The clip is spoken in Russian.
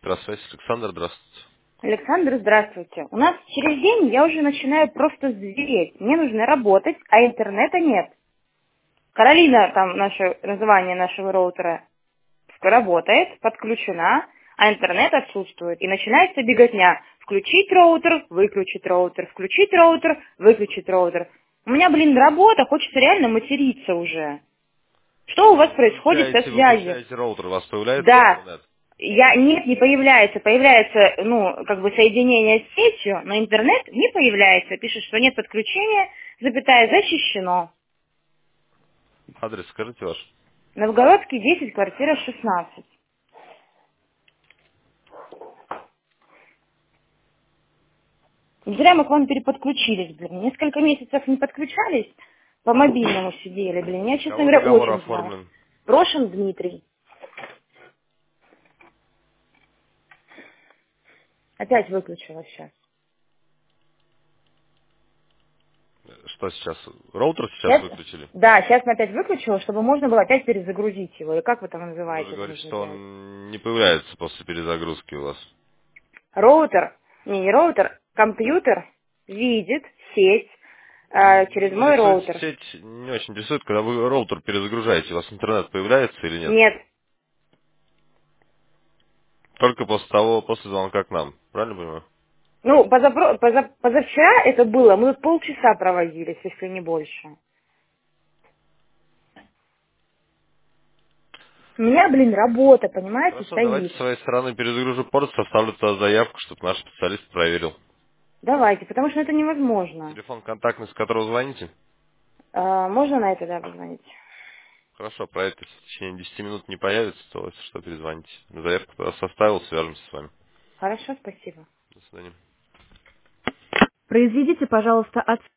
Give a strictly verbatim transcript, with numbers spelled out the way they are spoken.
Электросвязь. Александр, здравствуйте. Александр, здравствуйте. У нас через день я уже начинаю просто звереть. Мне нужно работать, а интернета нет. Каролина, там наше название нашего роутера, работает, подключена, а интернет отсутствует. И начинается беготня. Включить роутер, выключить роутер, включить роутер, выключить роутер. У меня, блин, работа, хочется реально материться уже. Что у вас происходит со Включаете, связью? выключаете роутер, у вас появляется Да. интернет? Я, нет, не появляется. Появляется, ну, как бы соединение с сетью, но интернет не появляется. Пишет, что нет подключения, запятая, защищено. Адрес скажите ваш. Новгородский, десять, квартира шестнадцать. Не зря мы к вам переподключились, блин. Несколько месяцев не подключались, по мобильному сидели, блин. Я, честно Кого говоря, договор очень зла. оформлен? Прошин Дмитрий. Опять выключила сейчас. Что сейчас? Роутер сейчас Сейчас, выключили? да, сейчас мы опять выключила, чтобы можно было опять перезагрузить его. И как вы там Вы же называете, это говорите, нужно что делать? он не появляется после перезагрузки у вас. Роутер, не, не роутер, компьютер видит сеть э, Меня через мой интересует роутер. сеть, не очень интересует, когда вы роутер перезагружаете, у вас интернет появляется или нет? Нет. Только после того, после звонка к нам. Правильно понимаю? Ну, позапро- поза- позавчера это было, мы полчаса провозились, если не больше. У меня, блин, работа, понимаете, Хорошо, давайте с стоит. своей стороны перезагружу порт, составлю туда заявку, чтобы наш специалист проверил. Давайте, потому что это невозможно. Телефон контактный, с которого звоните? А, можно на это, да, позвонить? Хорошо, проект если в течение десяти минут не появится, то если что, перезвоните. Заявку тогда составил, свяжемся с вами. Хорошо, спасибо. До свидания. Произведите, пожалуйста, от